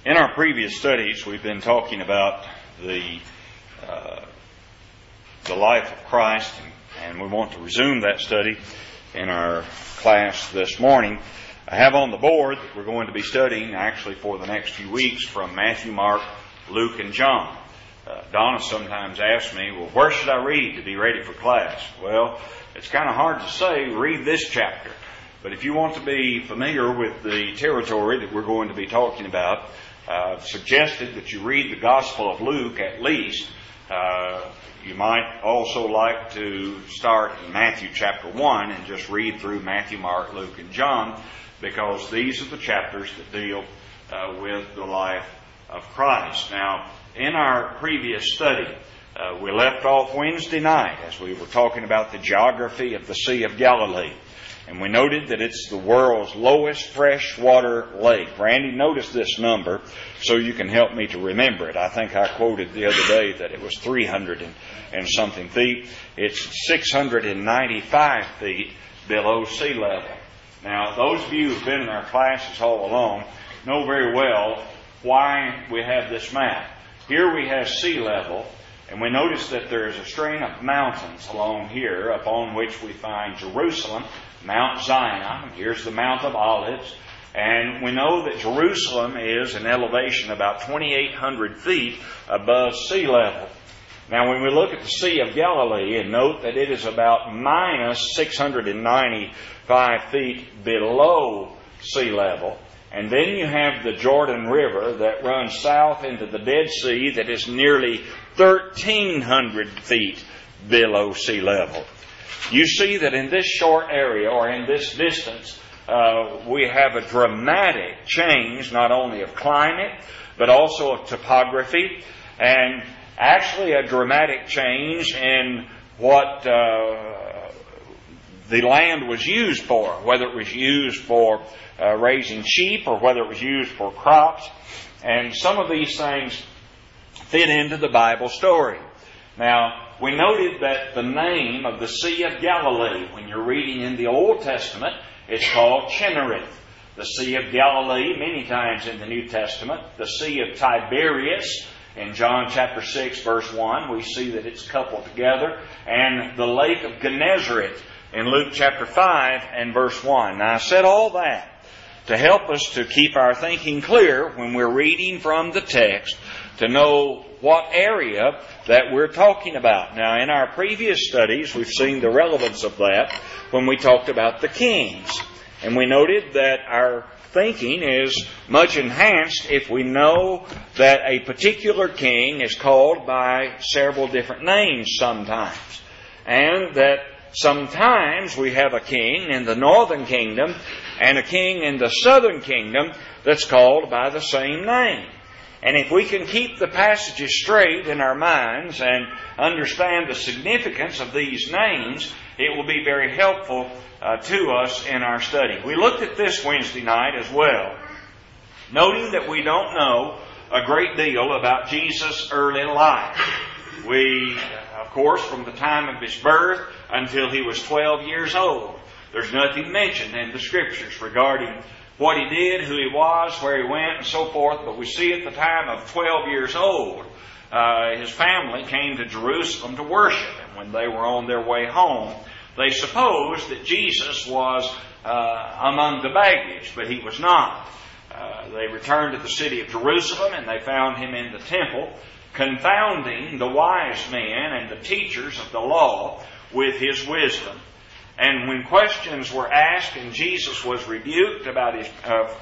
In our previous studies, we've been talking about the life of Christ, and we want to resume that study in our class this morning. I have on the board that we're going to be studying actually for the next few weeks from Matthew, Mark, Luke, and John. Donna sometimes asks me, well, where should I read to be ready for class? Well, it's kind of hard to say, read this chapter. But if you want to be familiar with the territory that we're going to be talking about, I've suggested that you read the Gospel of Luke at least. You might also like to start in Matthew chapter 1 and just read through Matthew, Mark, Luke, and John, because these are the chapters that deal with the life of Christ. Now, in our previous study, we left off Wednesday night as we were talking about the geography of the Sea of Galilee. And we noted that it's the world's lowest freshwater lake. Randy, notice this number so you can help me to remember it. I think I quoted the other day that it was 300 and something feet. It's 695 feet below sea level. Now, those of you who've been in our classes all along know very well why we have this map. Here we have sea level, and we notice that there is a string of mountains along here upon which we find Jerusalem, Mount Zion. Here's the Mount of Olives. And we know that Jerusalem is an elevation about 2,800 feet above sea level. Now, when we look at the Sea of Galilee and note that it is about minus 695 feet below sea level, and then you have the Jordan River that runs south into the Dead Sea that is nearly 1,300 feet below sea level. You see that in this short area, or in this distance, we have a dramatic change, not only of climate, but also of topography, and actually a dramatic change in what the land was used for, whether it was used for raising sheep or whether it was used for crops. And some of these things fit into the Bible story. Now, we noted that the name of the Sea of Galilee, when you're reading in the Old Testament, it's called Chinnereth. The Sea of Galilee, many times in the New Testament, the Sea of Tiberias, in John chapter 6, verse 1, we see that it's coupled together, and the Lake of Gennesaret in Luke chapter 5 and verse 1. Now, I said all that to help us to keep our thinking clear when we're reading from the text, to know what area that we're talking about. Now, in our previous studies, we've seen the relevance of that when we talked about the kings. And we noted that our thinking is much enhanced if we know that a particular king is called by several different names sometimes. And that sometimes we have a king in the northern kingdom and a king in the southern kingdom that's called by the same name. And if we can keep the passages straight in our minds and understand the significance of these names, it will be very helpful to us in our study. We looked at this Wednesday night as well, noting that we don't know a great deal about Jesus' early life. We, of course, from the time of His birth until He was 12 years old, there's nothing mentioned in the Scriptures regarding what He did, who He was, where He went, and so forth. But we see at the time of 12 years old, His family came to Jerusalem to worship. And when they were on their way home, they supposed that Jesus was among the baggage, but He was not. They returned to the city of Jerusalem, and they found Him in the temple, confounding the wise men and the teachers of the law with His wisdom. And when questions were asked and Jesus was rebuked about his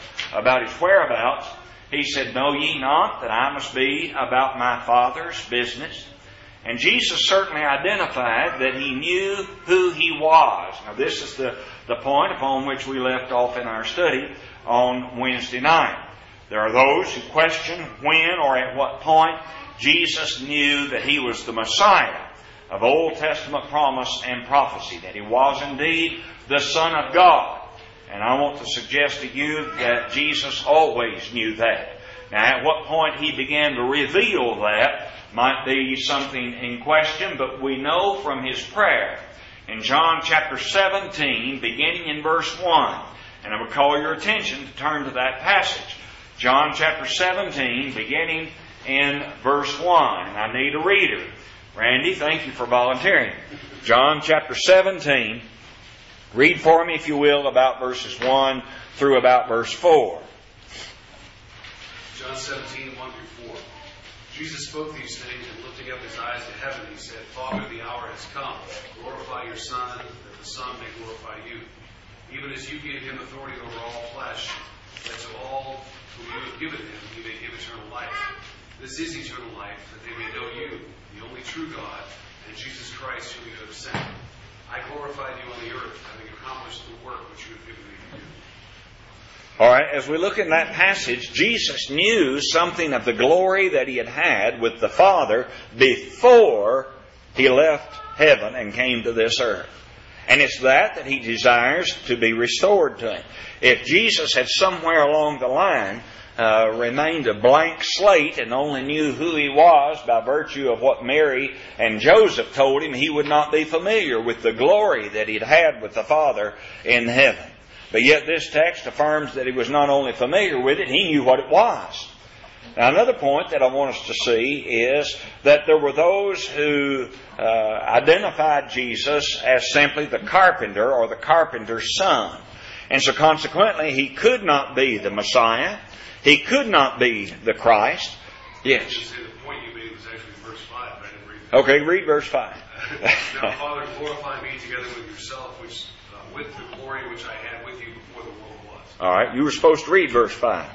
whereabouts, He said, "Know ye not that I must be about my Father's business?" And Jesus certainly identified that He knew who He was. Now, this is the point upon which we left off in our study on Wednesday night. There are those who question when or at what point Jesus knew that He was the Messiah of Old Testament promise and prophecy, that He was indeed the Son of God. And I want to suggest to you that Jesus always knew that. Now, at what point He began to reveal that might be something in question, but we know from His prayer in John chapter 17, beginning in verse 1, and I would call your attention to turn to that passage. John chapter 17, beginning in verse 1. And I need a reader. Randy, thank you for volunteering. John chapter 17. Read for me, if you will, about verses 1 through about verse 4. John 17, 1 through 4. Jesus spoke these things, and lifting up his eyes to heaven, he said, Father, the hour has come. Glorify your Son, that the Son may glorify you. Even as you gave him authority over all flesh, that to all whom you have given him, he may give eternal life. This is eternal life, that they may know you, the only true God, and Jesus Christ, whom you have sent. I glorified you on the earth, having accomplished the work which you have given me to do. All right, as we look in that passage, Jesus knew something of the glory that he had had with the Father before he left heaven and came to this earth. And it's that he desires to be restored to him. If Jesus had somewhere along the line remained a blank slate and only knew who he was by virtue of what Mary and Joseph told him, he would not be familiar with the glory that he'd had with the Father in heaven. But yet this text affirms that he was not only familiar with it, he knew what it was. Now another point that I want us to see is that there were those who identified Jesus as simply the carpenter or the carpenter's son. And so consequently he could not be the Messiah. He could not be the Christ. Yes. The point you made was actually verse 5, but I didn't read that. Okay, read verse 5. Now, Father, glorify me together with yourself, which with the glory which I had with you before the world was. All right, you were supposed to read verse 5.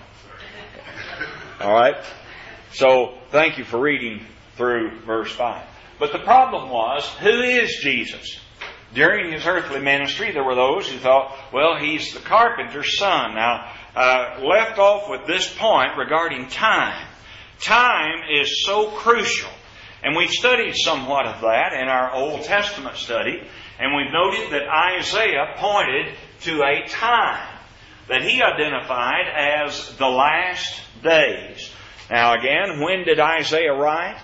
All right. So, thank you for reading through verse 5. But the problem was, who is Jesus? During his earthly ministry, there were those who thought, well, he's the carpenter's son. Now, left off with this point regarding time. Time is so crucial. And we've studied somewhat of that in our Old Testament study. And we've noted that Isaiah pointed to a time that he identified as the last days. Now again, when did Isaiah write?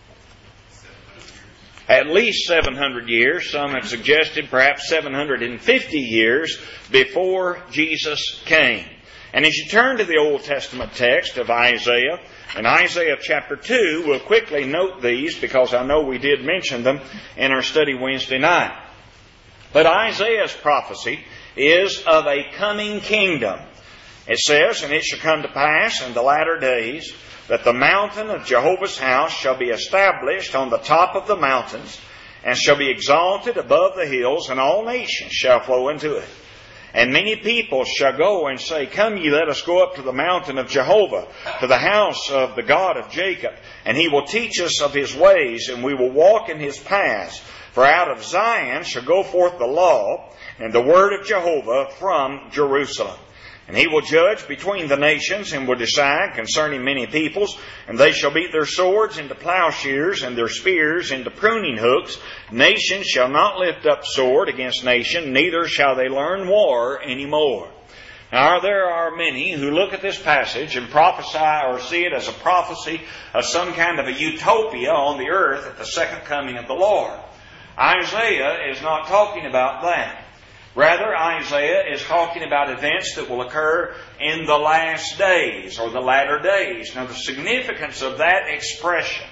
At least 700 years. Some have suggested perhaps 750 years before Jesus came. And as you turn to the Old Testament text of Isaiah, in Isaiah chapter 2, we'll quickly note these because I know we did mention them in our study Wednesday night. But Isaiah's prophecy is of a coming kingdom. It says, and it shall come to pass in the latter days that the mountain of Jehovah's house shall be established on the top of the mountains and shall be exalted above the hills, and all nations shall flow into it. And many people shall go and say, Come ye, let us go up to the mountain of Jehovah, to the house of the God of Jacob, and he will teach us of his ways, and we will walk in his paths. For out of Zion shall go forth the law and the word of Jehovah from Jerusalem. And he will judge between the nations and will decide concerning many peoples. And they shall beat their swords into plowshares and their spears into pruning hooks. Nation shall not lift up sword against nation, neither shall they learn war any more. Now there are many who look at this passage and prophesy or see it as a prophecy of some kind of a utopia on the earth at the second coming of the Lord. Isaiah is not talking about that. Rather, Isaiah is talking about events that will occur in the last days or the latter days. Now, the significance of that expression,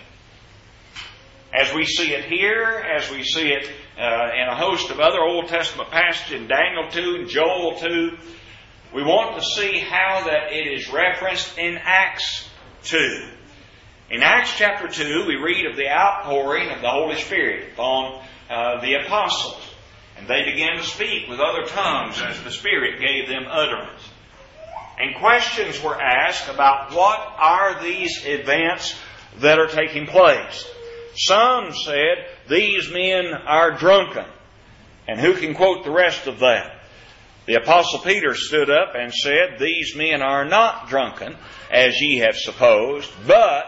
as we see it here, as we see it in a host of other Old Testament passages, in Daniel 2 and Joel 2, we want to see how that it is referenced in Acts 2. In Acts chapter 2, we read of the outpouring of the Holy Spirit upon the apostles. And they began to speak with other tongues as the Spirit gave them utterance. And questions were asked about what are these events that are taking place. Some said, these men are drunken. And who can quote the rest of that? The Apostle Peter stood up and said, these men are not drunken, as ye have supposed, but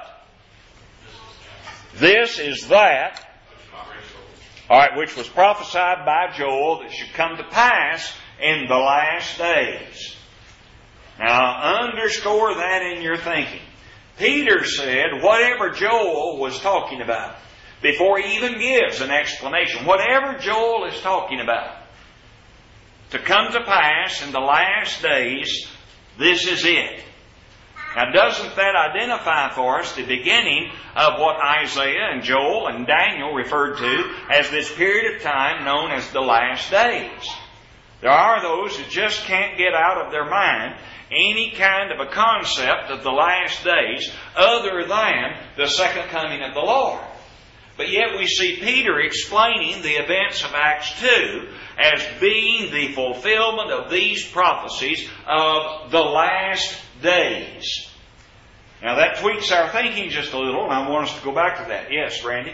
this is that, which was prophesied by Joel that should come to pass in the last days. Now, underscore that in your thinking. Peter said whatever Joel was talking about, before he even gives an explanation, whatever Joel is talking about, to come to pass in the last days, this is it. Now, doesn't that identify for us the beginning of what Isaiah and Joel and Daniel referred to as this period of time known as the last days? There are those who just can't get out of their mind any kind of a concept of the last days other than the second coming of the Lord. But yet we see Peter explaining the events of Acts 2 as being the fulfillment of these prophecies of the last days. Now that tweaks our thinking just a little, and I want us to go back to that. Yes, Randy?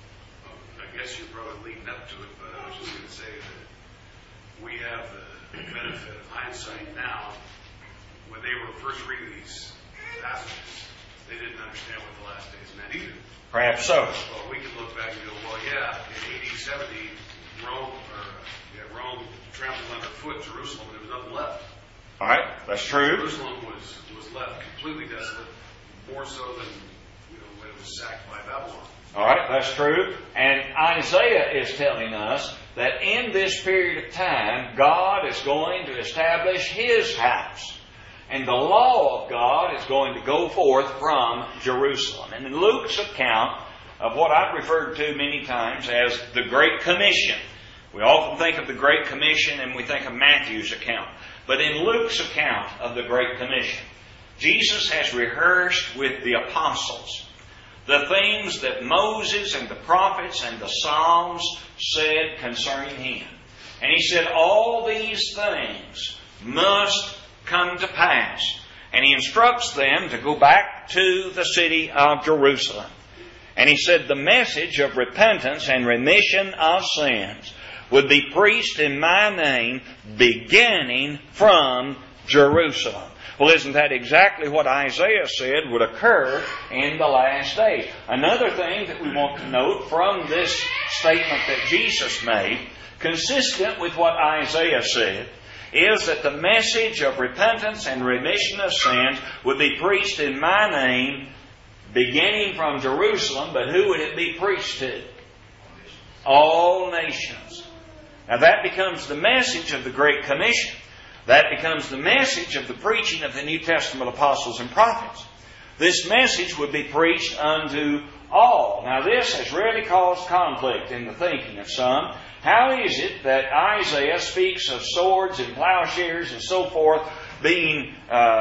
I guess you're probably leading up to it, but I was just going to say that we have the benefit of hindsight now. When they were first reading these passages, they didn't understand what the last days meant either. Perhaps so. Well, we can look back and go, well, yeah, in AD 70, Rome trampled underfoot Jerusalem, and there was nothing left. All right, that's true. Jerusalem was left completely desolate, more so than when it was sacked by Babylon. All right, that's true. And Isaiah is telling us that in this period of time, God is going to establish His house. And the law of God is going to go forth from Jerusalem. And in Luke's account of what I've referred to many times as the Great Commission, we often think of the Great Commission and we think of Matthew's account. But in Luke's account of the Great Commission, Jesus has rehearsed with the apostles the things that Moses and the prophets and the Psalms said concerning Him. And He said, all these things must come to pass. And He instructs them to go back to the city of Jerusalem. And He said the message of repentance and remission of sins would be preached in my name beginning from Jerusalem. Well, isn't that exactly what Isaiah said would occur in the last days? Another thing that we want to note from this statement that Jesus made, consistent with what Isaiah said, is that the message of repentance and remission of sins would be preached in my name beginning from Jerusalem. But who would it be preached to? All nations. Now that becomes the message of the Great Commission. That becomes the message of the preaching of the New Testament apostles and prophets. This message would be preached unto all. Now this has really caused conflict in the thinking of some. How is it that Isaiah speaks of swords and plowshares and so forth being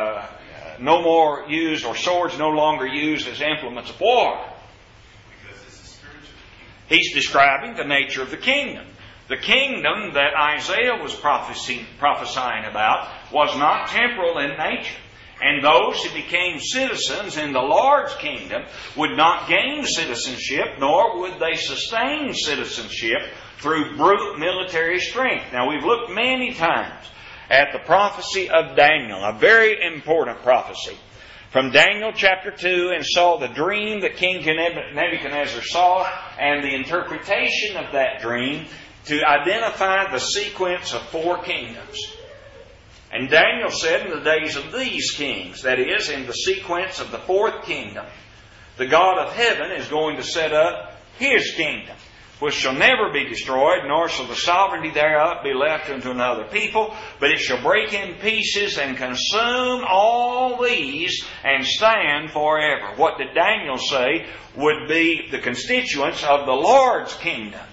no more used, or swords no longer used as implements of war? Because this is spiritual. He's describing the nature of the kingdom. The kingdom that Isaiah was prophesying about was not temporal in nature. And those who became citizens in the Lord's kingdom would not gain citizenship, nor would they sustain citizenship through brute military strength. Now, we've looked many times at the prophecy of Daniel, a very important prophecy, from Daniel chapter 2, and saw the dream that King Nebuchadnezzar saw and the interpretation of that dream to identify the sequence of 4 kingdoms. And Daniel said, in the days of these kings, that is, in the sequence of the 4th kingdom, the God of heaven is going to set up His kingdom, which shall never be destroyed, nor shall the sovereignty thereof be left unto another people, but it shall break in pieces and consume all these and stand forever. What did Daniel say would be the constituents of the Lord's kingdom?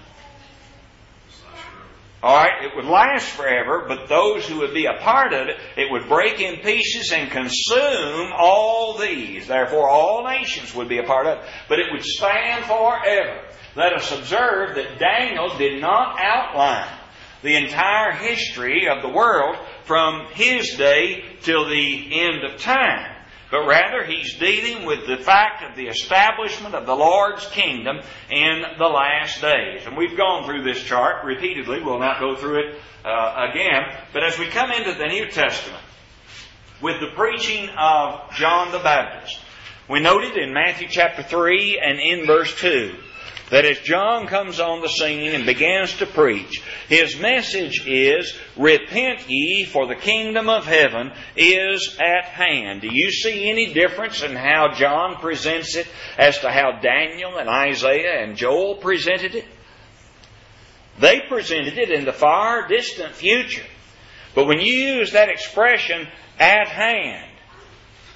Alright, it would last forever, but those who would be a part of it, it would break in pieces and consume all these. Therefore, all nations would be a part of it, but it would stand forever. Let us observe that Daniel did not outline the entire history of the world from his day till the end of time. But rather, he's dealing with the fact of the establishment of the Lord's kingdom in the last days. And we've gone through this chart repeatedly. We'll not go through it again. But as we come into the New Testament, with the preaching of John the Baptist, we noted in Matthew chapter 3 and in verse 2, that as John comes on the scene and begins to preach, his message is, repent ye, for the kingdom of heaven is at hand. Do you see any difference in how John presents it as to how Daniel and Isaiah and Joel presented it? They presented it in the far distant future. But when you use that expression, at hand,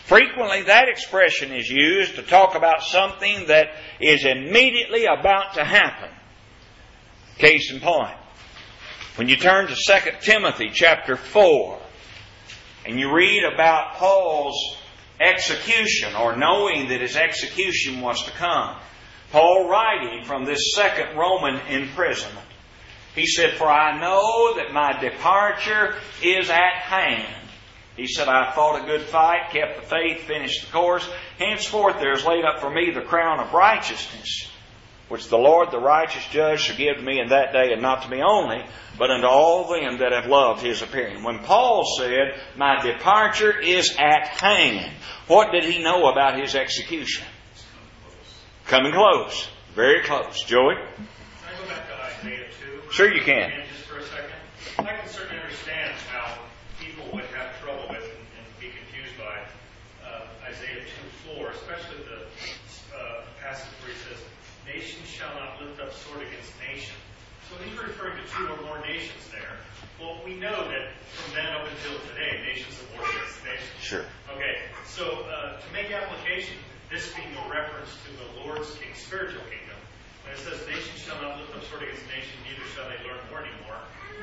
Frequently that expression is used to talk about something that is immediately about to happen. Case in point, when you turn to 2 Timothy chapter 4, and you read about Paul's execution, or knowing that his execution was to come. Paul writing from this second Roman imprisonment. He said, "For I know that my departure is at hand." He said, "I fought a good fight, kept the faith, finished the course. Henceforth there is laid up for me the crown of righteousness, which the Lord, the righteous judge, shall give to me in that day, and not to me only, but unto all them that have loved His appearing." When Paul said, "My departure is at hand," what did he know about his execution? Coming close. Very close. Joey? Can I go back to Isaiah 2? Sure you can. Just for a second. I can certainly understand how people would have trouble with and be confused by Isaiah 2:4, especially the passage where he says, "Nation shall not lift up sword against nation." So he's referring to two or more nations there. Well, we know that from then up until today, nations have warred against nations. Sure. Okay, so to make application, this being a reference to the Lord's spiritual kingdom, when it says, "Nation shall not lift up sword against nation, neither shall they learn war anymore,"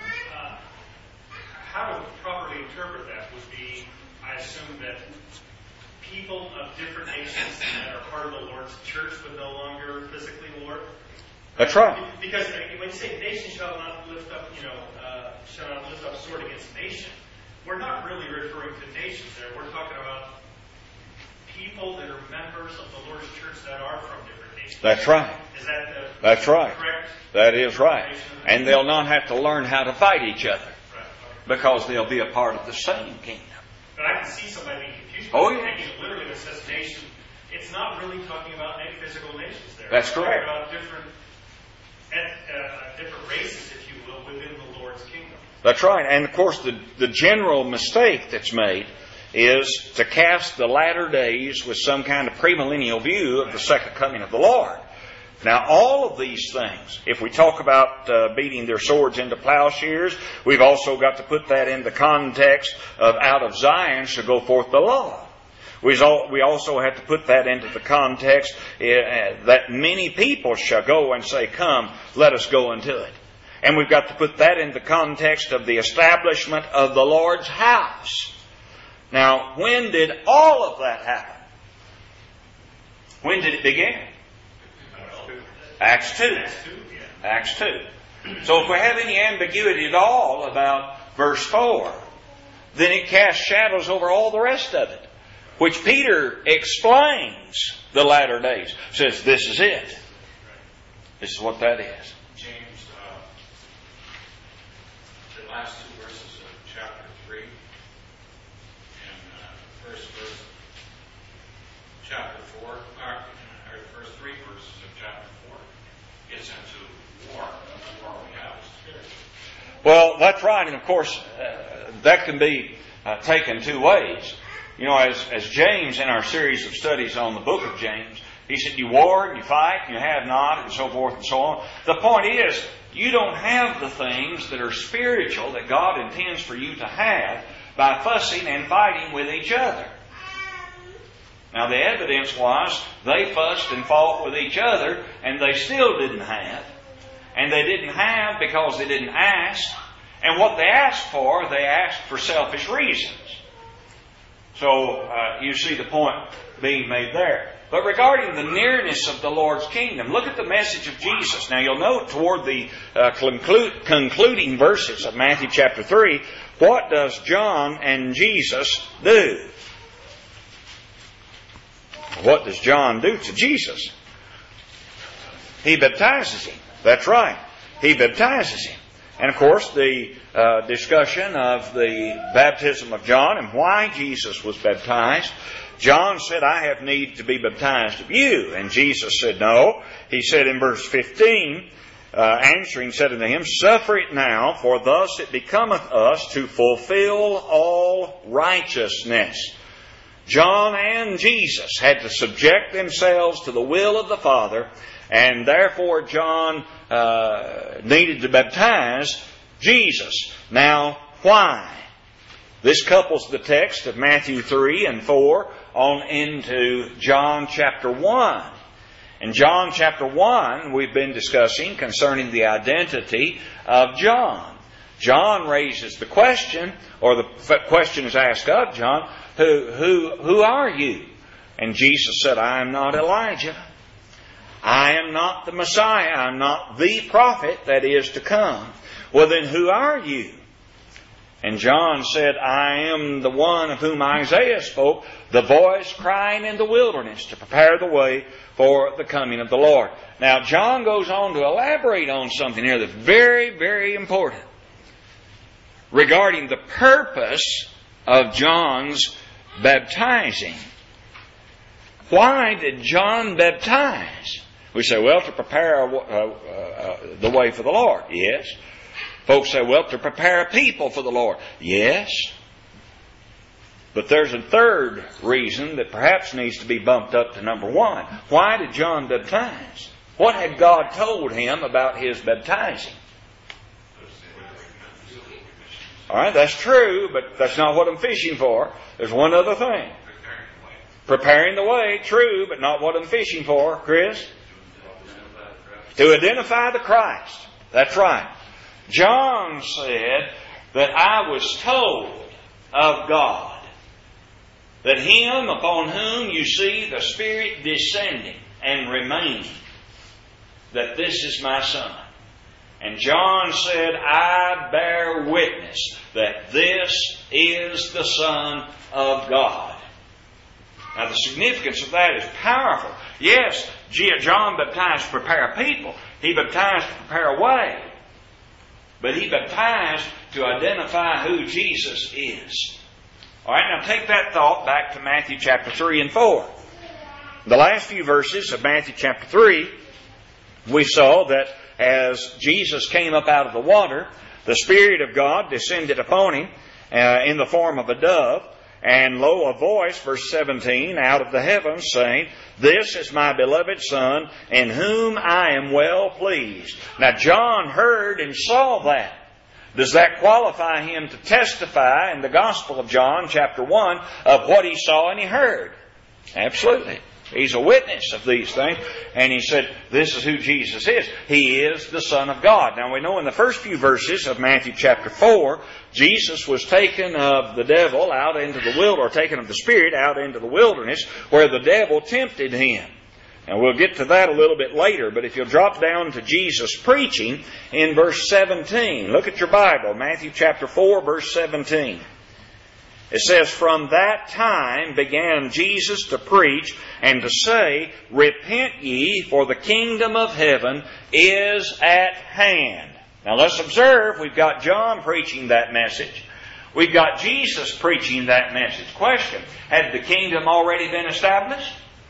how to properly interpret that would be, I assume, that people of different nations that are part of the Lord's church would no longer physically war. That's right. Because when you say nation shall not lift up, shall not lift up sword against nation, we're not really referring to nations there. We're talking about people that are members of the Lord's church that are from different nations. That's right. Is that That's right. correct? That is right. And they'll not have to learn how to fight each other, Right. Okay. because they'll be a part of the same kingdom. But I can see somebody being confused. Oh, yeah. Thinking literally when it says nation, it's not really talking about physical nations there. That's It's correct. talking about different races, if you will, within the Lord's kingdom. That's right. And of course the general mistake that's made is to cast the latter days with some kind of premillennial view of the second coming of the Lord. Now, all of these things, if we talk about beating their swords into plowshares, we've also got to put that in the context of out of Zion shall go forth the law. We also have to put that into the context that many people shall go and say, "Come, let us go into it." And we've got to put that in the context of the establishment of the Lord's house. Now, when did all of that happen? When did it begin? Acts 2. Acts 2. So if we have any ambiguity at all about verse 4, then it casts shadows over all the rest of it, which Peter explains the latter days. Says, this is it. This is what that is. James, the last two verses of chapter 3 and first verse, chapter 4, or the first three verses of chapter 4 gets into war. The war we have is spiritual. Well, that's right. And of course, that can be taken two ways. You know, as James in our series of studies on the book of James, he said, you war and you fight and you have not, and so forth and so on. The point is, you don't have the things that are spiritual that God intends for you to have by fussing and fighting with each other. Now, the evidence was they fussed and fought with each other, and they still didn't have. And they didn't have because they didn't ask. And what they asked for selfish reasons. So, you see the point being made there. But regarding the nearness of the Lord's kingdom, look at the message of Jesus. Now, you'll note toward the concluding verses of Matthew chapter 3, what does John and Jesus do? What does John do to Jesus? He baptizes him. That's right. He baptizes him. And of course, the discussion of the baptism of John and why Jesus was baptized. John said, I have need to be baptized of you. And Jesus said, no. He said in verse 15, answering, said unto him, suffer it now, for thus it becometh us to fulfill all righteousness. John and Jesus had to subject themselves to the will of the Father, and therefore John needed to baptize Jesus. Now, why? This couples the text of Matthew 3 and 4 on into John chapter 1. In John chapter 1, we've been discussing concerning the identity of John. John raises the question, or the question is asked of John, who are you? And Jesus said, I am not Elijah. I am not the Messiah. I am not the prophet that is to come. Well, then who are you? And John said, I am the one of whom Isaiah spoke, the voice crying in the wilderness to prepare the way for the coming of the Lord. Now, John goes on to elaborate on something here that's very, very important regarding the purpose of John's baptizing. Why did John baptize? We say, well, to prepare the way for the Lord. Yes. Folks say, well, to prepare a people for the Lord. Yes. But there's a third reason that perhaps needs to be bumped up to number one. Why did John baptize? What had God told him about his baptizing? All right, that's true, but that's not what I'm fishing for. There's one other thing. Preparing the way, true, but not what I'm fishing for, Chris. To identify the Christ. That's right. John said that I was told of God that Him upon whom you see the Spirit descending and remaining, that this is my Son. And John said, I bear witness that this is the Son of God. Now the significance of that is powerful. Yes, John baptized to prepare a people. He baptized to prepare a way. But he baptized to identify who Jesus is. Alright, now take that thought back to Matthew chapter 3 and 4. The last few verses of Matthew chapter 3, we saw that as Jesus came up out of the water, the Spirit of God descended upon Him in the form of a dove. And lo, a voice, verse 17, out of the heavens saying, This is my beloved Son, in whom I am well pleased. Now John heard and saw that. Does that qualify him to testify in the Gospel of John, chapter 1, of what he saw and he heard? Absolutely. He's a witness of these things. And he said, this is who Jesus is. He is the Son of God. Now we know in the first few verses of Matthew chapter 4, Jesus was taken of the devil out into the wilderness, or taken of the Spirit out into the wilderness, where the devil tempted Him. And we'll get to that a little bit later, but if you'll drop down to Jesus preaching in verse 17, look at your Bible, Matthew chapter 4, verse 17. It says, From that time began Jesus to preach and to say, Repent ye, for the kingdom of heaven is at hand. Now let's observe, we've got John preaching that message. We've got Jesus preaching that message. Question, had the kingdom already been established?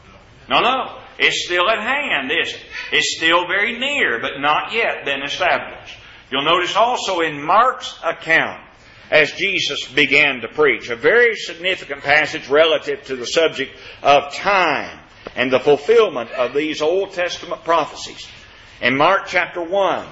No. It's still at hand, isn't it? It's still very near, but not yet been established. You'll notice also in Mark's account, as Jesus began to preach, a very significant passage relative to the subject of time and the fulfillment of these Old Testament prophecies. In Mark chapter 1,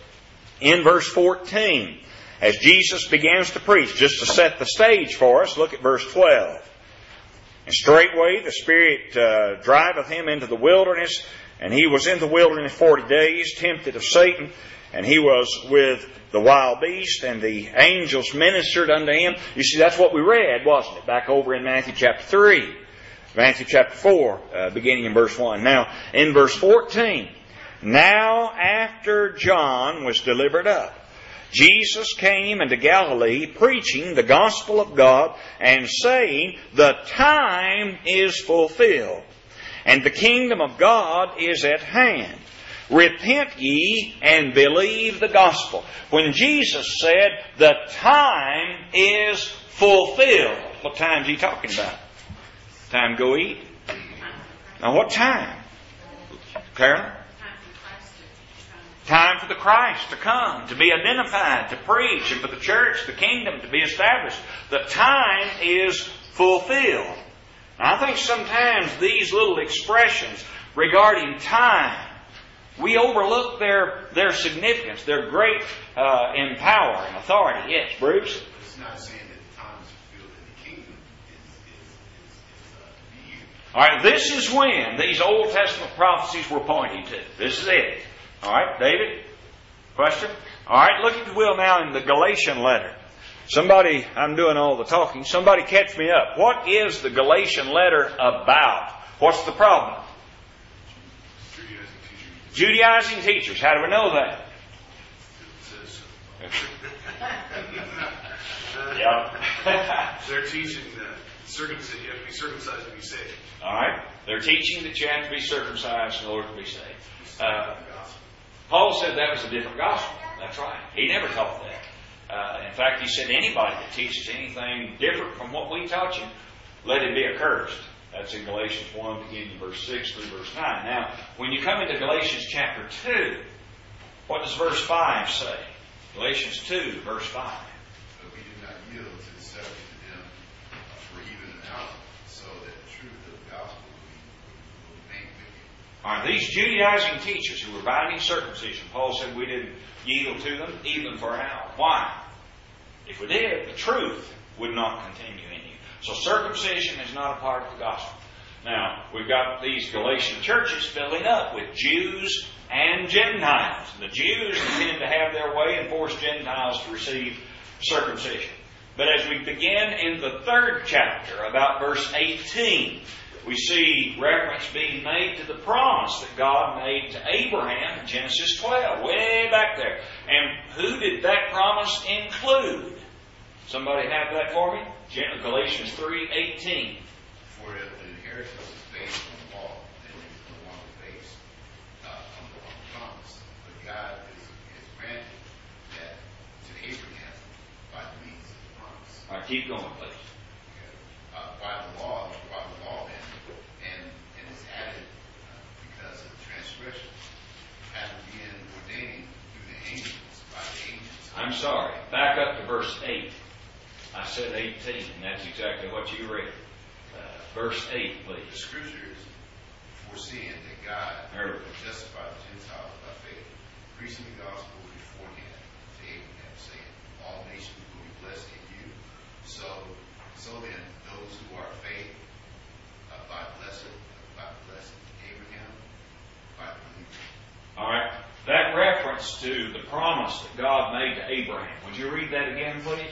in verse 14, as Jesus begins to preach, just to set the stage for us, look at verse 12. And straightway the Spirit driveth him into the wilderness, and he was in the wilderness 40 days, tempted of Satan, and he was with the wild beast, and the angels ministered unto him. You see, that's what we read, wasn't it? Back over in Matthew chapter 3. Matthew chapter 4, beginning in verse 1. Now, in verse 14, Now after John was delivered up, Jesus came into Galilee preaching the gospel of God and saying, The time is fulfilled, and the kingdom of God is at hand. Repent ye and believe the gospel. When Jesus said, the time is fulfilled, what time is He talking about? Time to go eat? Now what time? Carolyn? Time for the Christ to come, to be identified, to preach, and for the church, the kingdom, to be established. The time is fulfilled. Now, I think sometimes these little expressions regarding time, we overlook their significance, their great in power and authority. Yes, Bruce? It's not saying that the time is fulfilled in the kingdom is All right, this is when these Old Testament prophecies were pointing to. This is it. All right, David? Question? All right, look if you will now in the Galatian letter. Somebody, I'm doing all the talking. Somebody catch me up. What is the Galatian letter about? What's the problem? Judaizing teachers. How do we know that? Yeah. They're teaching that circumcision, you have to be circumcised to be saved. All right. They're teaching that you have to be circumcised in order to be saved. Paul said that was a different gospel. That's right. He never taught that. In fact, he said anybody that teaches anything different from what we taught you, let him be accursed. That's in Galatians 1, beginning in verse 6 through verse 9. Now, when you come into Galatians chapter 2, what does verse 5 say? Galatians 2, verse 5. But we do not yield to the subject to them for even an hour, so that the truth of the gospel will remain with you. All right, these Judaizing teachers who were binding circumcision, Paul said we didn't yield to them even for an hour. Why? If we did, the truth would not continue in you. So circumcision is not a part of the gospel. Now, we've got these Galatian churches filling up with Jews and Gentiles. The Jews intend to have their way and force Gentiles to receive circumcision. But as we begin in the 3rd chapter, about verse 18, we see reference being made to the promise that God made to Abraham in Genesis 12, way back there. And who did that promise include? Somebody have that for me? Galatians 3:18. For if the inheritance is based on the law, then it is no longer based on the promise. But God is granted that to Abraham by the means of the promise. All right, keep going, please. By the law and is added because of the transgression, having been ordained through the angels by the angels. I'm sorry. Back up to verse 8. I said 18, and that's exactly what you read. Verse 8, please. The Scriptures foreseeing that God would justify the Gentiles by faith, preaching the gospel beforehand to Abraham, saying, all nations will be blessed in you. So then, those who are faith by blessing Abraham, by believing. All right. That reference to the promise that God made to Abraham. Would you read that again, please?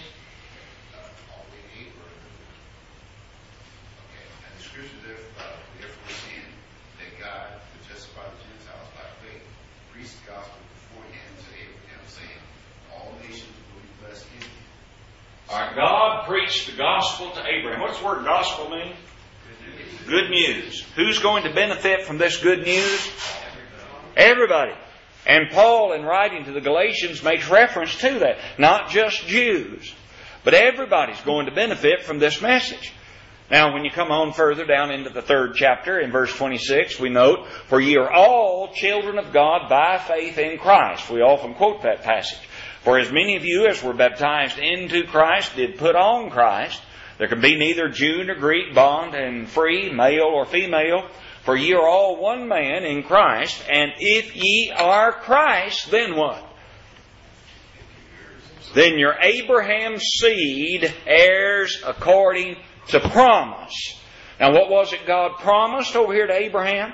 And the Scripture therefore seeing that God would justify the Gentiles by faith, preached the gospel beforehand to Abraham, saying, all nations will be blessed in you. All right, God preached the gospel to Abraham. What's the word gospel mean? Good news. Who's going to benefit from this good news? Everybody. And Paul, in writing to the Galatians, makes reference to that. Not just Jews, but everybody's going to benefit from this message. Now, when you come on further down into the 3rd chapter, in verse 26, we note, for ye are all children of God by faith in Christ. We often quote that passage. For as many of you as were baptized into Christ did put on Christ. There can be neither Jew nor Greek, bond and free, male or female. For ye are all one man in Christ. And if ye are Christ, then what? Then you're Abraham's seed, heirs according to promise. Now what was it God promised over here to Abraham?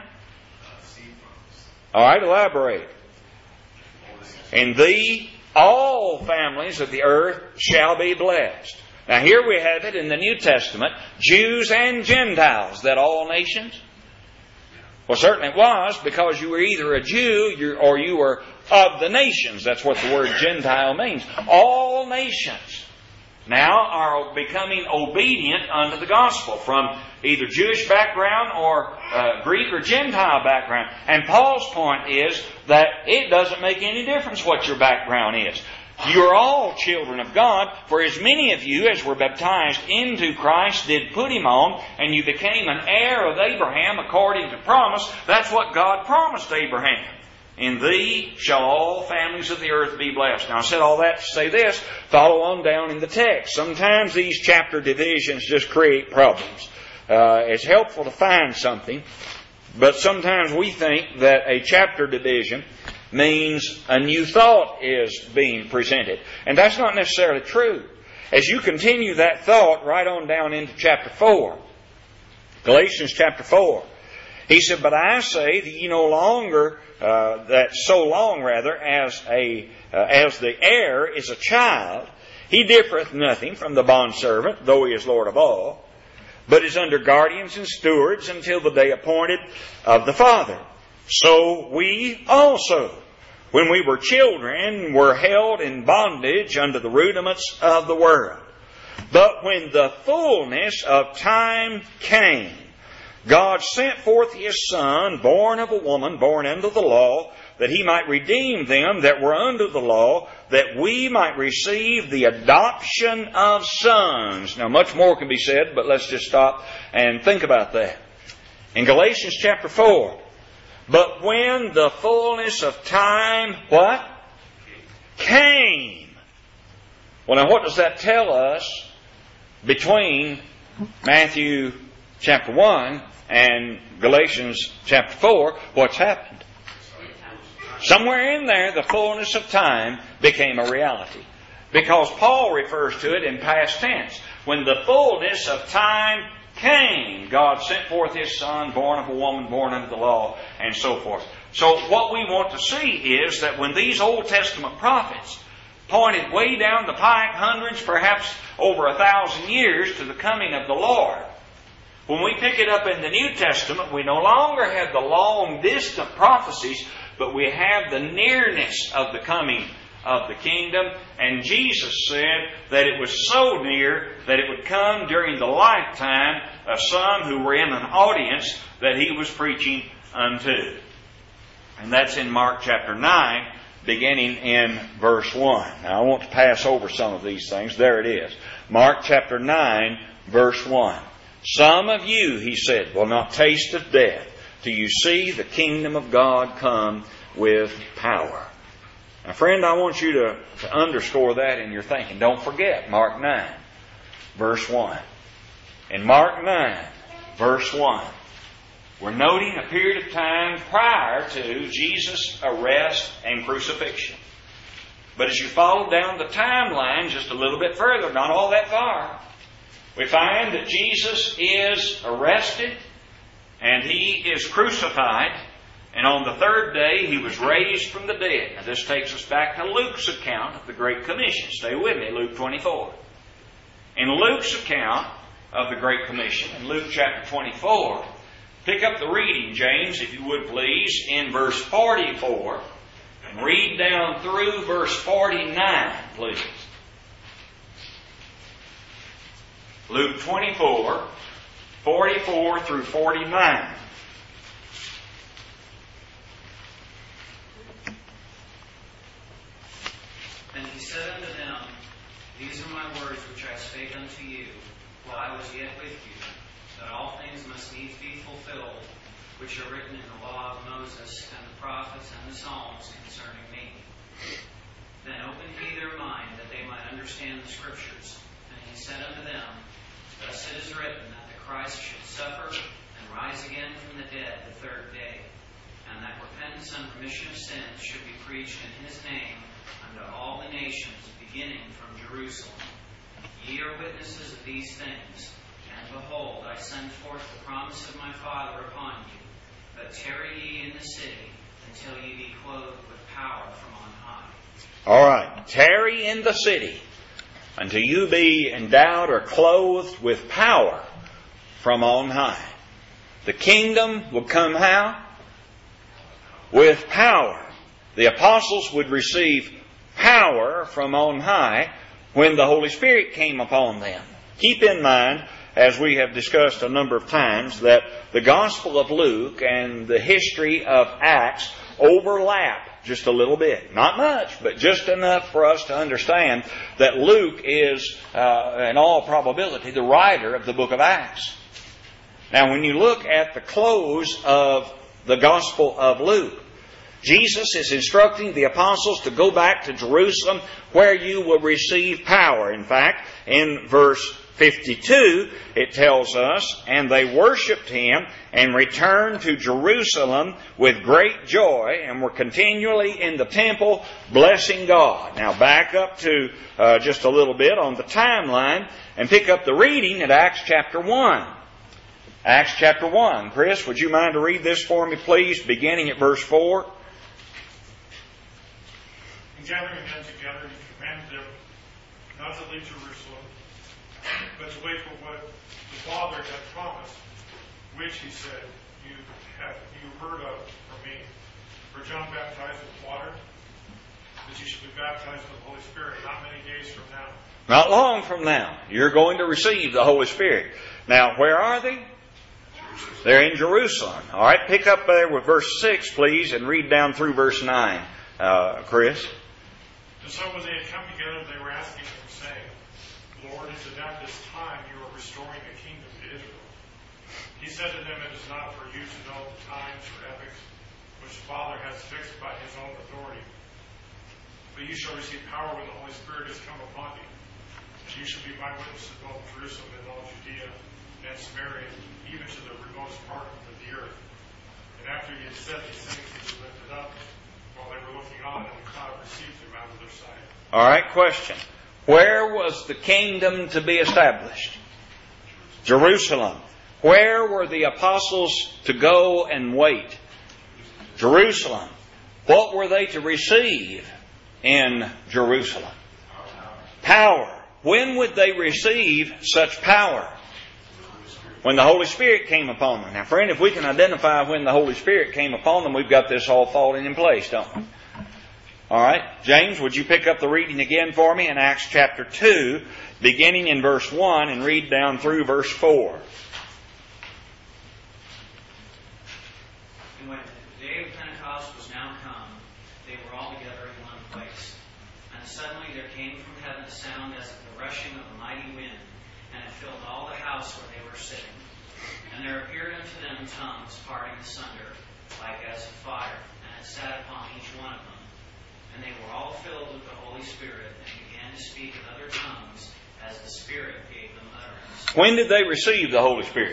All right, elaborate. In thee all families of the earth shall be blessed. Now here we have it in the New Testament, Jews and Gentiles, that all nations. Well, certainly it was, because you were either a Jew or you were of the nations. That's what the word Gentile means. All nations now are becoming obedient unto the gospel from either Jewish background or Greek or Gentile background. And Paul's point is that it doesn't make any difference what your background is. You're all children of God, for as many of you as were baptized into Christ did put Him on, and you became an heir of Abraham according to promise. That's what God promised Abraham. In thee shall all families of the earth be blessed. Now I said all that to say this. Follow on down in the text. Sometimes these chapter divisions just create problems. It's helpful to find something, but sometimes we think that a chapter division means a new thought is being presented. And that's not necessarily true. As you continue that thought right on down into chapter 4, Galatians chapter 4. He said, "But I say that ye no longer, that so long rather as the heir is a child, he differeth nothing from the bondservant, though he is Lord of all, but is under guardians and stewards until the day appointed of the Father. So we also, when we were children, were held in bondage under the rudiments of the world. But when the fullness of time came, God sent forth His Son, born of a woman, born under the law, that He might redeem them that were under the law, that we might receive the adoption of sons." Now, much more can be said, but let's just stop and think about that. In Galatians chapter 4, "But when the fullness of time," what? Came. Well, now what does that tell us between Matthew chapter 1 and Galatians chapter 4? What's happened? Somewhere in there, the fullness of time became a reality. Because Paul refers to it in past tense. When the fullness of time came, God sent forth His Son, born of a woman, born under the law, and so forth. So what we want to see is that when these Old Testament prophets pointed way down the pike, hundreds, perhaps over 1,000 years to the coming of the Lord, when we pick it up in the New Testament, we no longer have the long, distant prophecies, but we have the nearness of the coming of the kingdom. And Jesus said that it was so near that it would come during the lifetime of some who were in an audience that He was preaching unto. And that's in Mark chapter 9, beginning in verse 1. Now I want to pass over some of these things. There it is. Mark chapter 9, verse 1. "Some of you," He said, "will not taste of death till you see the kingdom of God come with power." Now, friend, I want you to underscore that in your thinking. Don't forget Mark 9, verse 1. In Mark 9, verse 1, we're noting a period of time prior to Jesus' arrest and crucifixion. But as you follow down the timeline just a little bit further, not all that far, we find that Jesus is arrested and He is crucified, and on the third day He was raised from the dead. Now this takes us back to Luke's account of the Great Commission. Stay with me, Luke 24. In Luke's account of the Great Commission, in Luke chapter 24, pick up the reading, James, if you would please, in verse 44, and read down through verse 49, please. Luke 24, 44 through 49. And He said unto them, These are my words which I spake unto you, while I was yet with you, that all things must needs be fulfilled, which are written in the law of Moses, and the prophets, and the Psalms concerning me. Then opened He their mind, that they might understand the Scriptures. And He said unto them, Thus it is written, that the Christ should suffer and rise again from the dead the third day, and that repentance and remission of sins should be preached in His name unto all the nations, beginning from Jerusalem. Ye are witnesses of these things. And behold, I send forth the promise of my Father upon you. But tarry ye in the city, until ye be clothed with power from on high. All right. Tarry in the city, until you be endowed or clothed with power from on high. The kingdom will come how? With power. The apostles would receive power from on high when the Holy Spirit came upon them. Keep in mind, as we have discussed a number of times, that the Gospel of Luke and the history of Acts overlap just a little bit. Not much, but just enough for us to understand that Luke is, in all probability, the writer of the book of Acts. Now, when you look at the close of the Gospel of Luke, Jesus is instructing the apostles to go back to Jerusalem where you will receive power. In fact, in verse 52, it tells us, and they worshipped Him and returned to Jerusalem with great joy and were continually in the temple blessing God. Now back up to just a little bit on the timeline and pick up the reading at Acts chapter 1. Acts chapter 1. Chris, would you mind to read this for me, please, beginning at verse 4? And gathering them together, he commanded them not to leave Jerusalem, but to wait for what the Father had promised, which, he said, you heard of from me. For John baptized with water, but you should be baptized with the Holy Spirit not many days from now. Not long from now, you're going to receive the Holy Spirit. Now, where are they? They're in Jerusalem. All right, pick up there with verse 6, please, and read down through verse 9, Chris. And so when they had come together, they were asking him, saying, Lord, is it at this time you are restoring the kingdom to Israel? He said to them, it is not for you to know the times or epochs which the Father has fixed by his own authority. But you shall receive power when the Holy Spirit has come upon you. And you shall be my witnesses both in Jerusalem and all Judea and Samaria, even to the remotest part of the earth. And after he had said these things, he was lifted up while they were looking on, and the cloud received him out of their sight. All right, question. Where was the kingdom to be established? Jerusalem. Where were the apostles to go and wait? Jerusalem. What were they to receive in Jerusalem? Power. When would they receive such power? When the Holy Spirit came upon them. Now, friend, if we can identify when the Holy Spirit came upon them, we've got this all falling in place, don't we? All right. James, would you pick up the reading again for me in Acts chapter 2, beginning in verse 1 and read down through verse 4. And when the day of Pentecost was now come, they were all together in one place. And suddenly there came from heaven a sound as of the rushing of a mighty wind, and it filled all the house where they were sitting. And there appeared unto them tongues parting asunder, like as of fire, and it sat upon each one of them. And they were all filled with the Holy Spirit, and began to speak in other tongues, as the Spirit gave them utterance. When did they receive the Holy Spirit?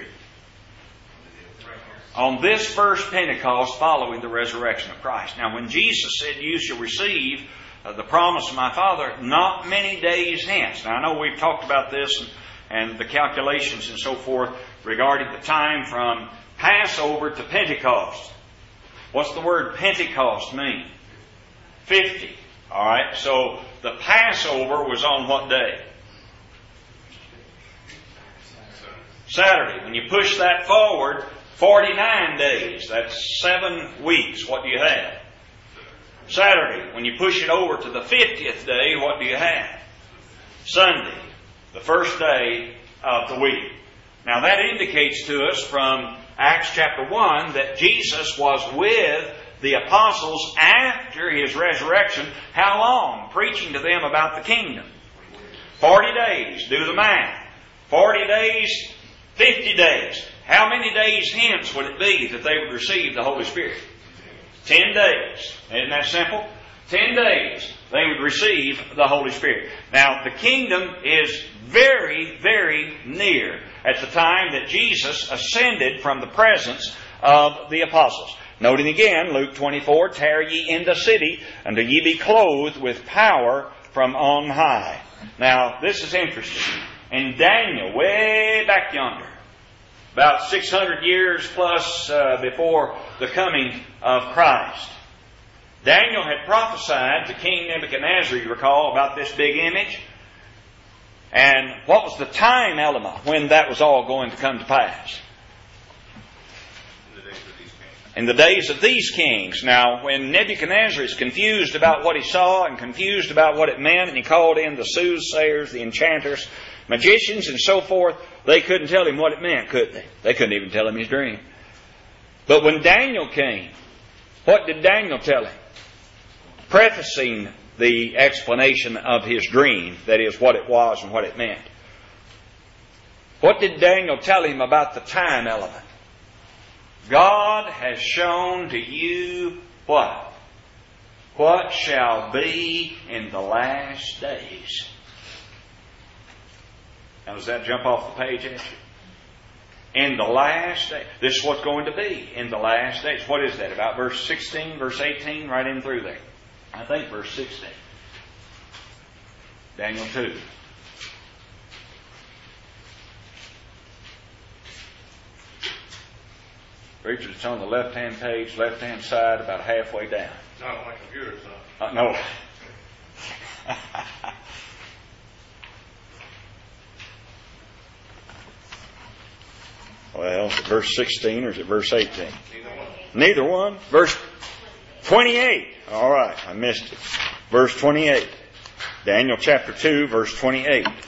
On this first Pentecost following the resurrection of Christ. Now, when Jesus said, you shall receive the promise of my Father not many days hence. Now, I know we've talked about this and the calculations and so forth regarding the time from Passover to Pentecost. What's the word Pentecost mean? 50. All right, so the Passover was on what day? Saturday. When you push that forward, 49 days. That's 7 weeks. What do you have? Saturday. When you push it over to the 50th day, what do you have? Sunday. The first day of the week. Now that indicates to us from Acts chapter 1 that Jesus was with the apostles after His resurrection. How long? Preaching to them about the kingdom. 40 days. Do the math. 40 days, 50 days. How many days hence would it be that they would receive the Holy Spirit? 10 days. Isn't that simple? 10 days they would receive the Holy Spirit. Now, the kingdom is very, very near at the time that Jesus ascended from the presence of the apostles. Noting again, Luke 24, tarry ye in the city until ye be clothed with power from on high. Now, this is interesting. In Daniel, way back yonder, about 600 years plus before the coming of Christ, Daniel had prophesied to King Nebuchadnezzar, you recall, about this big image. And what was the time element when that was all going to come to pass? In the days of these kings. Now, when Nebuchadnezzar is confused about what he saw and confused about what it meant, and he called in the soothsayers, the enchanters, magicians, and so forth, they couldn't tell him what it meant, could they? They couldn't even tell him his dream. But when Daniel came, what did Daniel tell him? Prefacing the explanation of his dream, that is, what it was and what it meant. What did Daniel tell him about the time element? God has shown to you what? What shall be in the last days. Now, does that jump off the page at you? In the last days. This is what's going to be in the last days. What is that? About verse 16, verse 18, right in through there. I think verse 16. Daniel 2. Richard, it's on the left-hand page, left-hand side, about halfway down. Not on my computer, it's not. No. Well, is it verse 16 or is it verse 18? Neither one. Verse 28. All right, I missed it. Verse 28. Daniel chapter 2, verse 28. American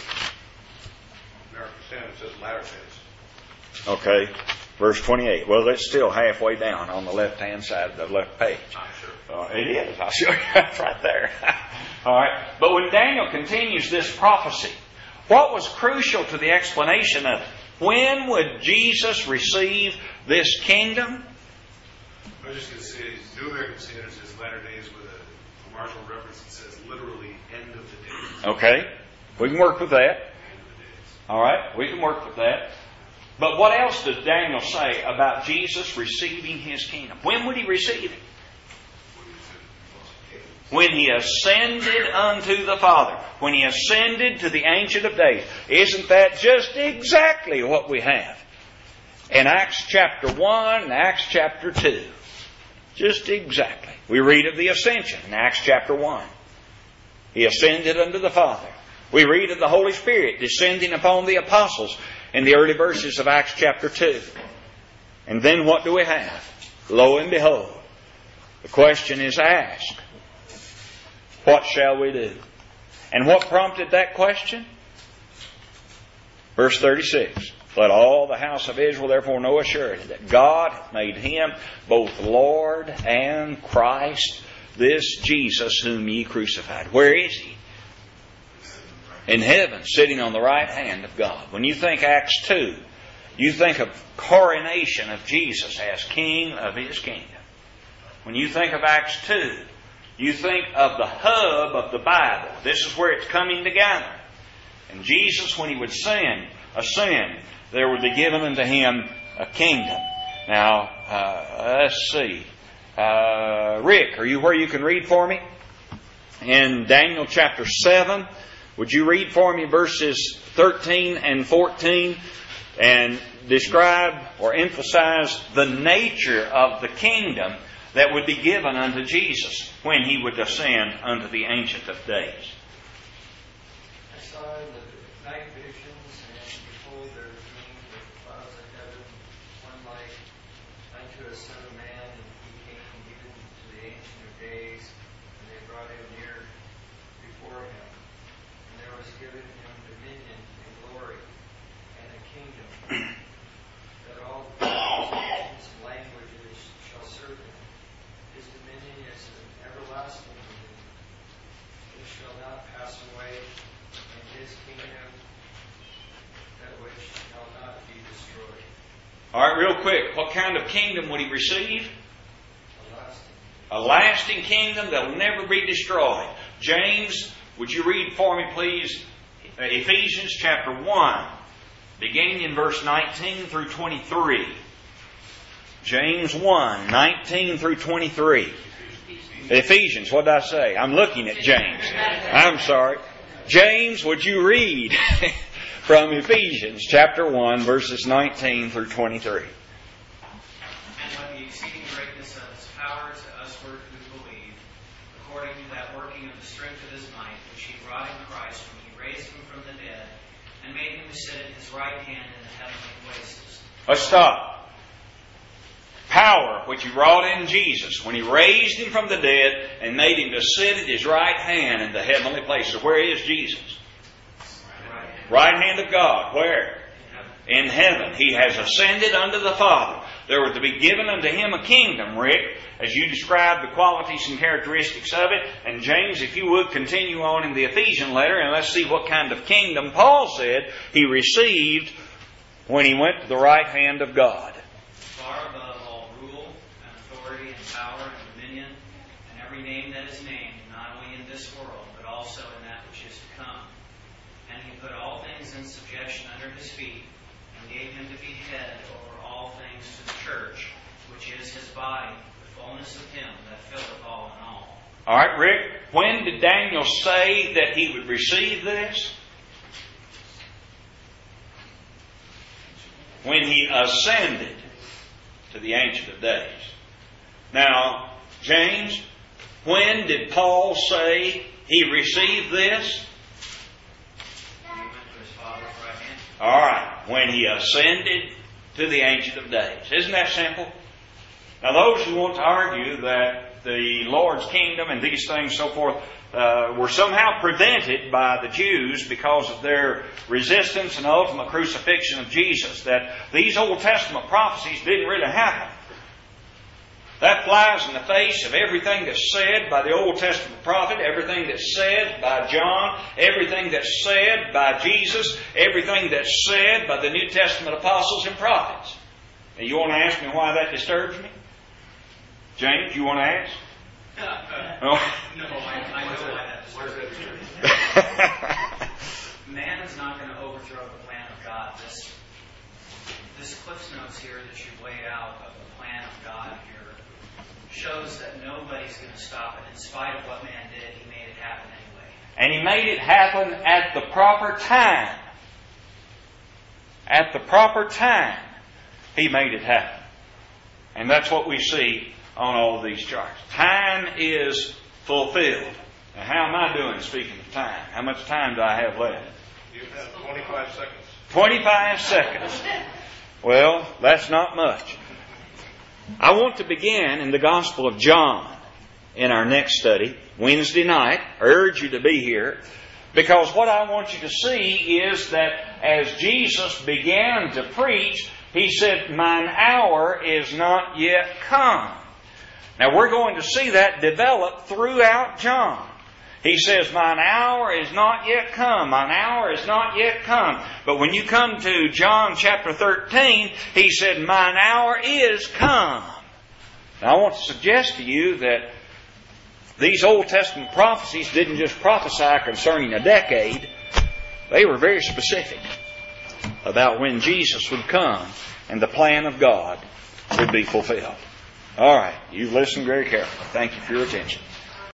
Standard says latter days. Okay, verse 28. Well, that's still halfway down on the left-hand side of the left page. I'm sure. It is. I'll show you. That's right there. All right. But when Daniel continues this prophecy, what was crucial to the explanation of it? When would Jesus receive this kingdom? I was just going to say, New American Standard says latter days with a marginal reference that says literally end of the days. Okay. We can work with that. End of the days. All right. We can work with that. But what else does Daniel say about Jesus receiving His kingdom? When would He receive it? When He ascended unto the Father. When He ascended to the Ancient of Days. Isn't that just exactly what we have in Acts chapter 1 and Acts chapter 2? Just exactly. We read of the ascension in Acts chapter 1. He ascended unto the Father. We read of the Holy Spirit descending upon the apostles in the early verses of Acts chapter 2. And then what do we have? Lo and behold, the question is asked, what shall we do? And what prompted that question? Verse 36. Let all the house of Israel therefore know assuredly that God made Him both Lord and Christ, this Jesus whom ye crucified. Where is He? In heaven, sitting on the right hand of God. When you think Acts 2, you think of coronation of Jesus as King of His kingdom. When you think of Acts 2, you think of the hub of the Bible. This is where it's coming together. And Jesus, when He would ascend, there would be given unto Him a kingdom. Now, let's see. Rick, are you where you can read for me? In Daniel chapter 7, would you read for me verses 13 and 14 and describe or emphasize the nature of the kingdom that would be given unto Jesus when He would ascend unto the Ancient of Days? I saw in the night visions, and behold, there came with the clouds of heaven one like unto a son of man, and He came even to the Ancient of Days, and they brought Him near before Him. And there was given Him dominion and glory and a kingdom, that all nations and languages shall serve Him. His dominion is an everlasting dominion. It shall not pass away, and His kingdom that which shall not be destroyed. All right, real quick. What kind of kingdom would He receive? Everlasting. A lasting kingdom that will never be destroyed. James, would you read for me, please, Ephesians chapter 1, beginning in verse 19 through 23. James 1, 19 through 23. Ephesians, what did I say? I'm looking at James. I'm sorry. James, would you read from Ephesians chapter 1, verses 19 through 23. And when the exceeding greatness of His power to usward who believe, according to that working of the strength of His might, which He wrought in Christ when He raised Him from the dead, and made Him to sit at His right hand in the heavenly places. Let's stop. Power which He wrought in Jesus when He raised Him from the dead and made Him to sit at His right hand in the heavenly places. Where is Jesus? Right hand of God. Where? In heaven. He has ascended unto the Father. There was to be given unto Him a kingdom, Rick, as you describe the qualities and characteristics of it. And James, if you would, continue on in the Ephesian letter, and let's see what kind of kingdom Paul said He received when he went to the right hand of God. Far above all rule and authority and power and dominion, and every name that is named, not only in this world, but also in that which is to come. And He put all things in subjection under His feet, and gave Him to be head over all things to the church, which is His body, the fullness of Him that filleth all in all. All right, Rick, when did Daniel say that he would receive this? When he ascended. to the Ancient of Days. Now, James, when did Paul say he received this? He went to his Father's right hand. All right, when he ascended to the Ancient of Days. Isn't that simple? Now, those who want to argue that the Lord's kingdom and these things so forth were somehow prevented by the Jews because of their resistance and ultimate crucifixion of Jesus, that these Old Testament prophecies didn't really happen. That flies in the face of everything that's said by the Old Testament prophet, everything that's said by John, everything that's said by Jesus, everything that's said by the New Testament apostles and prophets. And you want to ask me why that disturbs me? James, you want to ask? No, I know why that disturbs me. Man is not going to overthrow the plan of God. This Cliff's Notes here that you laid out of the plan of God here shows that nobody's going to stop it. In spite of what man did, He made it happen anyway. And He made it happen at the proper time. At the proper time, He made it happen. And that's what we see on all of these charts. Time is fulfilled. Now, how am I doing speaking of time? How much time do I have left? You have 25 seconds. 25 seconds. Well, that's not much. I want to begin in the Gospel of John in our next study, Wednesday night. I urge you to be here, because what I want you to see is that as Jesus began to preach, He said, "Mine hour is not yet come." Now we're going to see that develop throughout John. He says, "Mine hour is not yet come. Mine hour is not yet come." But when you come to John chapter 13, He said, "Mine hour is come." Now I want to suggest to you that these Old Testament prophecies didn't just prophesy concerning a decade. They were very specific about when Jesus would come and the plan of God would be fulfilled. All right, you've listened very carefully. Thank you for your attention.